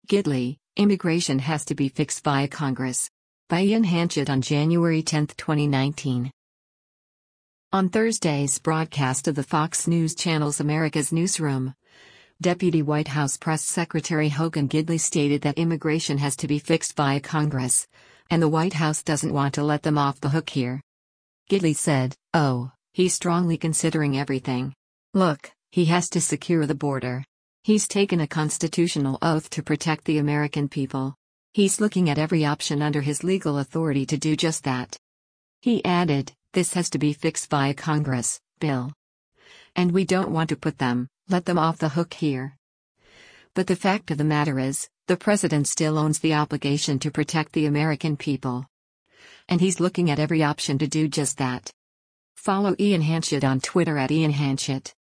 Gidley, immigration has to be fixed via Congress. By Ian Hanchett on January 10, 2019. On Thursday's broadcast of the Fox News Channel's America's Newsroom, Deputy White House Press Secretary Hogan Gidley stated that immigration has to be fixed via Congress, and the White House doesn't want to let them off the hook here. Gidley said, he's strongly considering everything. Look, he has to secure the border. He's taken a constitutional oath to protect the American people. He's looking at every option under his legal authority to do just that. He added, this has to be fixed via Congress, Bill. And we don't want to let them off the hook here. But the fact of the matter is, the president still owns the obligation to protect the American people. And he's looking at every option to do just that. Follow Ian Hanchett on Twitter @IanHanchett.